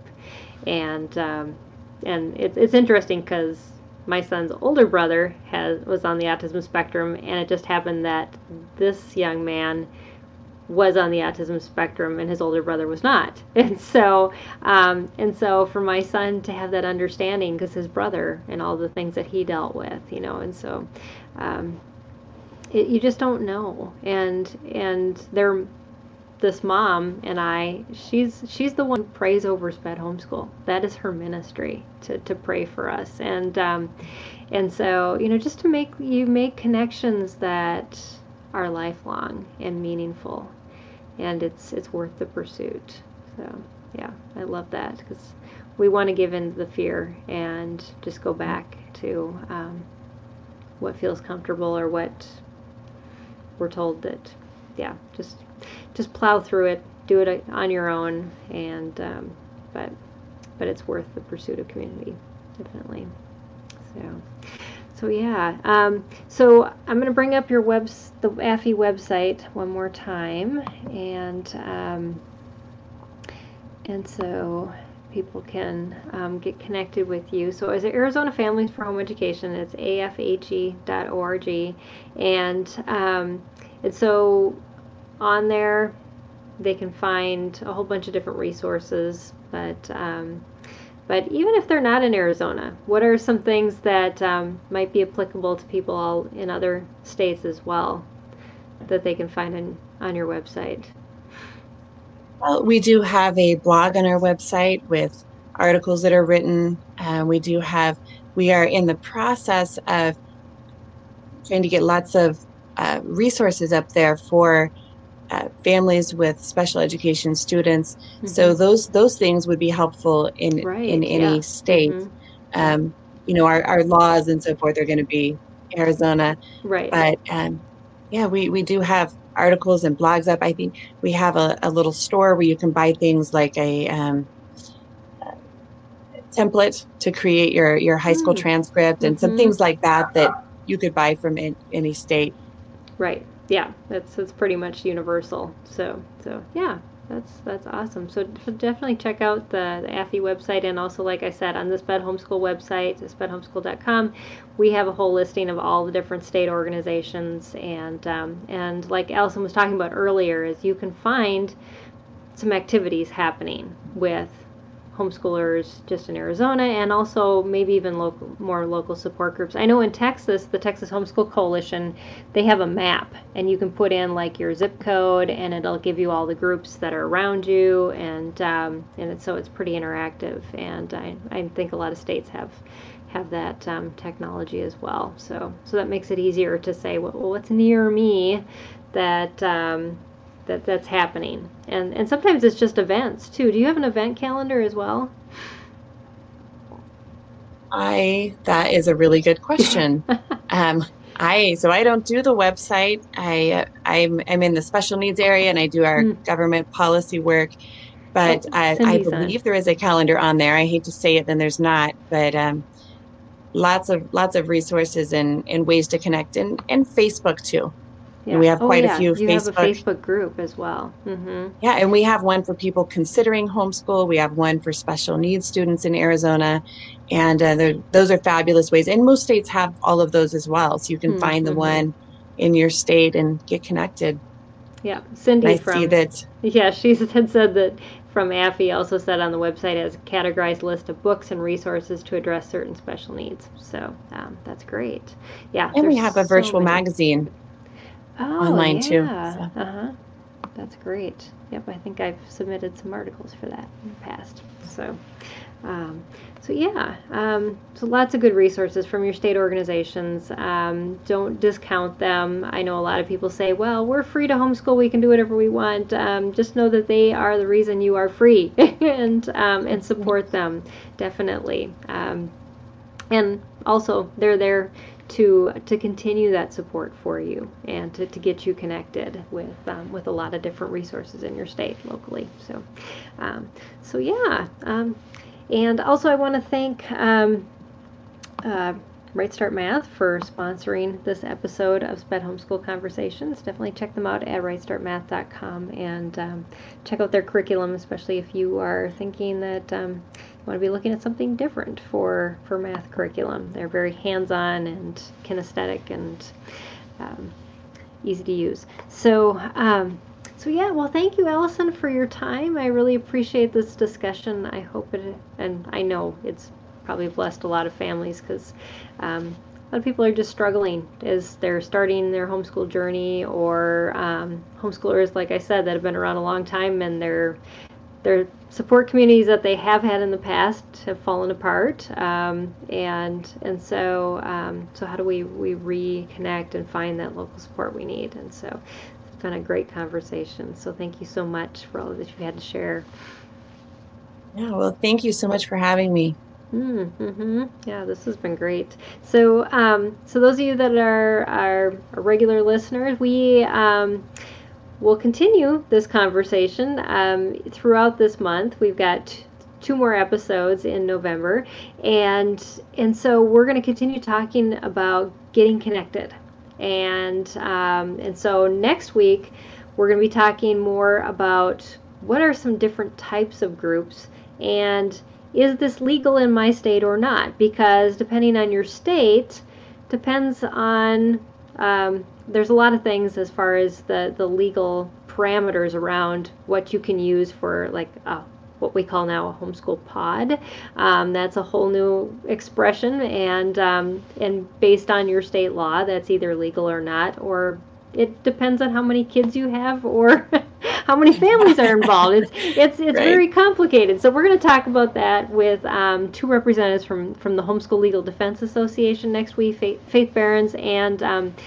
and it's interesting because my son's older brother was on the autism spectrum, and it just happened that this young man was on the autism spectrum and his older brother was not. And so for my son to have that understanding, because his brother and all the things that he dealt with, and so you just don't know. And they're this mom and she's the one who prays over Sped Homeschool. That is her ministry to pray for us, and so just to make connections that are lifelong and meaningful, and it's worth the pursuit. So yeah, I love that because we want to give in to the fear and just go back to what feels comfortable or what we're told that yeah just plow through it, do it on your own, and but it's worth the pursuit of community, definitely. So yeah. So I'm going to bring up the AFI website one more time, and so people can get connected with you. So is it Arizona Families for Home Education? It's afhe.org, and so on there they can find a whole bunch of different resources, but even if they're not in Arizona, what are some things that might be applicable to people all in other states as well that they can find on your website? Well, we do have a blog on our website with articles that are written. We are in the process of trying to get lots of resources up there for families with special education students. So Mm-hmm. those things would be helpful in Right. any Yeah. state. Mm-hmm. Yeah. Um, our laws and so forth are going to be Arizona, Right. but yeah, we do have articles and blogs up. I think we have a little store where you can buy things like a template to create your high school Mm. transcript and some Mm-hmm. things like that you could buy from any state. Right. Yeah. That's pretty much universal. So yeah. That's awesome. So definitely check out the AFI website, and also, like I said, on the Sped Homeschool website, spedhomeschool.com, we have a whole listing of all the different state organizations, and like Allison was talking about earlier, is you can find some activities happening with homeschoolers just in Arizona, and also maybe even more local support groups. I know in Texas, the Texas Homeschool Coalition, they have a map, and you can put in like your zip code, and it'll give you all the groups that are around you, and so it's pretty interactive. And I think a lot of states have that technology as well. So that makes it easier to say, well, what's near me that that's happening. And sometimes it's just events too. Do you have an event calendar as well? That is a really good question. Um, I don't do the website. I'm in the special needs area and I do our Mm. government policy work, Oh, but I Cindy's on. believe there is a calendar on there. I hate to say it, then there's not, but lots of resources and ways to connect and Facebook too. And Yeah. we have Oh, quite a yeah. few You have a Facebook. Facebook group as well. Mm-hmm. Yeah, and we have one for people considering homeschool. We have one for special needs students in Arizona, and those are fabulous ways. And most states have all of those as well, so you can find the Mm-hmm. one in your state and get connected. Yeah. And Cindy I see from, that. yeah, she had said that from AFI also said on the website as a categorized list of books and resources to address certain special needs. So that's great. Yeah, And we there's have a so virtual many. magazine. Oh, online too. yeah. So. Uh-huh. That's great. Yep, I think I've submitted some articles for that in the past. Um, so yeah, so lots of good resources from your state organizations. Don't discount them. I know a lot of people say, well, we're free to homeschool. We can do whatever we want. Just know that they are the reason you are free and support them, definitely. And also, they're there to continue that support for you and to get you connected with a lot of different resources in your state locally. So yeah. And also, I want to thank uh, Right Start Math for sponsoring this episode of SPED Homeschool Conversations. Definitely check them out at rightstartmath.com and check out their curriculum, especially if you are thinking that you want to be looking at something different for math curriculum. They're very hands-on and kinesthetic and easy to use. So yeah, well, thank you, Allison, for your time. I really appreciate this discussion. I hope it, and I know it's probably blessed a lot of families because a lot of people are just struggling as they're starting their homeschool journey, or homeschoolers, like I said, that have been around a long time, and their support communities that they have had in the past have fallen apart, and so how do we reconnect and find that local support we need? And so it's been a great conversation. So thank you so much for all that you had to share. Yeah, well, thank you so much for having me. Mm-hmm. Yeah, this has been great. So those of you that are regular listeners, we will continue this conversation throughout this month. We've got two more episodes in November, and so we're going to continue talking about getting connected. And so next week we're going to be talking more about what are some different types of groups, and is this legal in my state or not? Because depending on your state, depends on there's a lot of things as far as the legal parameters around what you can use for, like what we call now a homeschool pod. That's a whole new expression, and based on your state law, that's either legal or not, or it depends on how many kids you have or how many families are involved. It's Right. very complicated. So we're going to talk about that with two representatives from the Homeschool Legal Defense Association next week, Faith Behrens and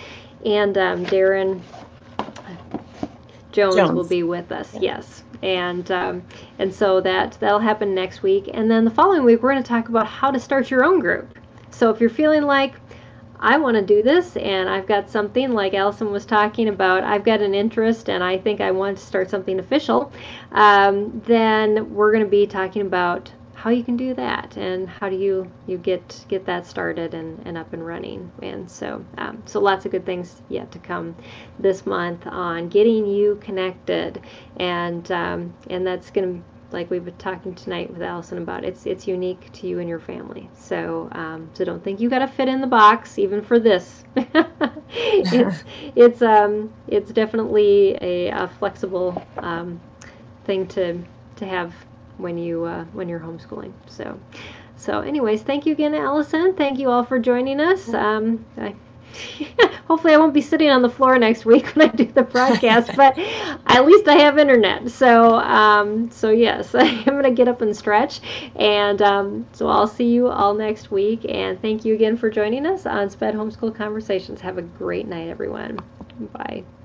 Darren Jones will be with us. Yeah. Yes. And so that'll happen next week. And then the following week, we're going to talk about how to start your own group. So if you're feeling like, I want to do this, and I've got something like Allison was talking about, I've got an interest and I think I want to start something official, then we're going to be talking about how you can do that and how do you get that started and up and running. And so lots of good things yet to come this month on getting you connected, and that's going to, like we've been talking tonight with Allison about, it's unique to you and your family. So don't think you got to fit in the box even for this. It's definitely a flexible thing to have when you're homeschooling. So anyways, thank you again, Allison. Thank you all for joining us. Hopefully I won't be sitting on the floor next week when I do the broadcast, but at least I have internet. So yes, I'm going to get up and stretch. And so I'll see you all next week. And thank you again for joining us on SPED Homeschool Conversations. Have a great night, everyone. Bye.